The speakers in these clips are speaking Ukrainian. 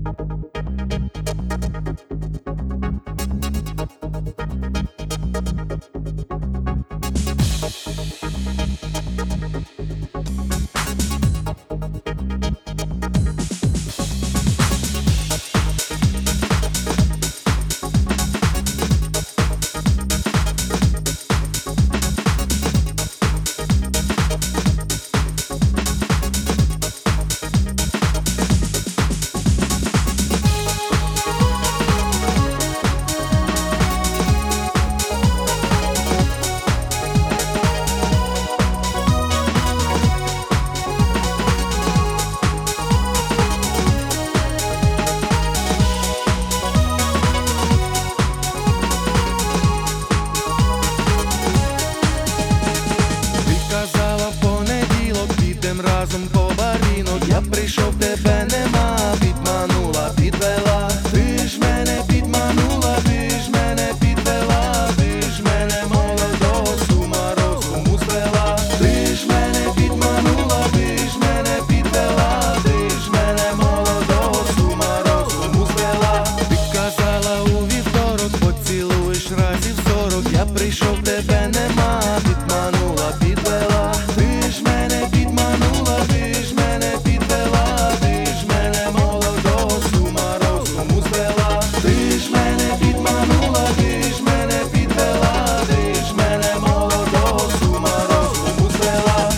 Разом по барвінок, я прийшов, тебе нема, підманула, підвела. Ти ж мене підманула, ти ж мене підвела, ти ж мене молодого з ума розуму звела. Ти ж мене підманула, ти ж мене підвела, ти ж мене молодого з ума розуму звела. Ти казала у вівторок, поцілуєш разів 40, я прийшов, тебе нема, підманула, підвела. Ти ж мене підманула, ти ж мене підвела, ти ж мене молодого з ума розуму звела. Ти ж мене підманула, ти ж мене підвела, ти ж мене молодого з ума розуму звела.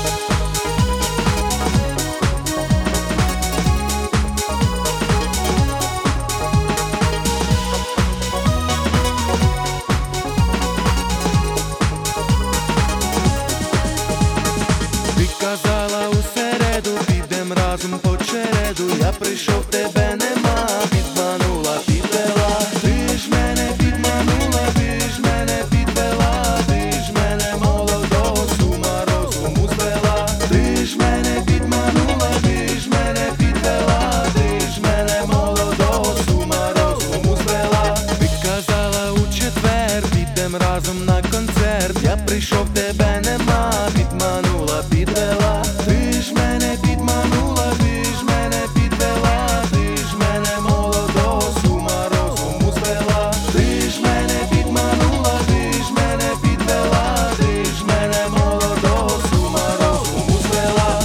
Ти казала у середу, підем разом по череду, я прийшов, тебе нема, підманула, підвела. Ти ж мене підманула, ти ж мене підвела, ти ж мене молодого з ума розуму звела. Ти ж мене підманула, ти ж мене підвела, ти ж мене молодого з ума розуму звела. Ти казала у четвер, підем разом на концерт, я прийшов, тебе нема, підманула, підвела. Ти ж мене підманула, ти ж мене підвела, ти ж мене молодого з ума розуму звела. Ти ж мене підманула, ти ж мене підвела, ти ж мене молодого з ума розуму звела.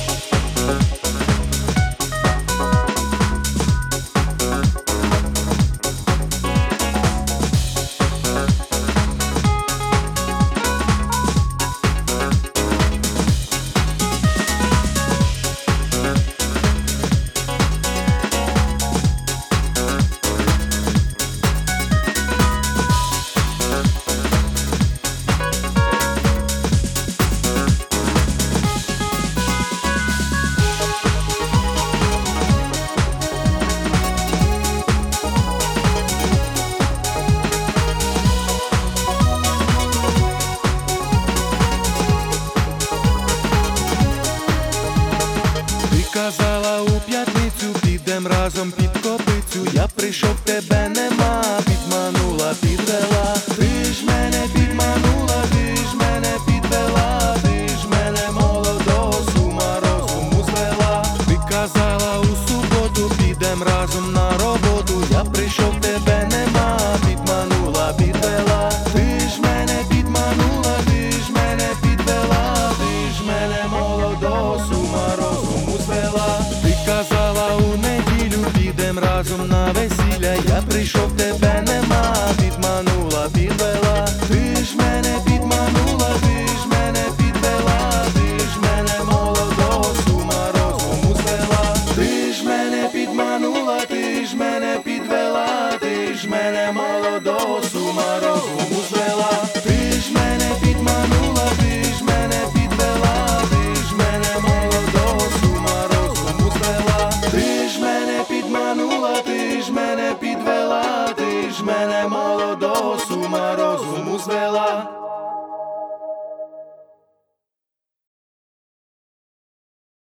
Казала у п'ятницю, підем разом під копицю, я прийшов, тебе нема, підманула, підвела. Ти ж мене підманула, ти ж мене підвела, ти ж мене молодого з ума розуму звела. Ти казала у суботу, підем разом на роботу, я прийшов, тебе нема, підманула, підвела. Ти ж мене підманула, ти ж мене підвела, ти ж мене молодого з ума розуму звела. Ти казала у неділю, підем разом на весілля, я прийшов, тебе нема, підманула, підвела. Ти ж мене підманула, ти ж мене підвела, ти ж мене молодого з ума розуму звела. Ти ж мене підманула, ти ж мене підвела, ти ж мене молодого з ума розуму звела. Ти ж мене підманула, ти ж мене підвела, ти ж мене молодого з ума розуму звела. Ти ж мене підманула, ти ж мене підвела, ти ж мене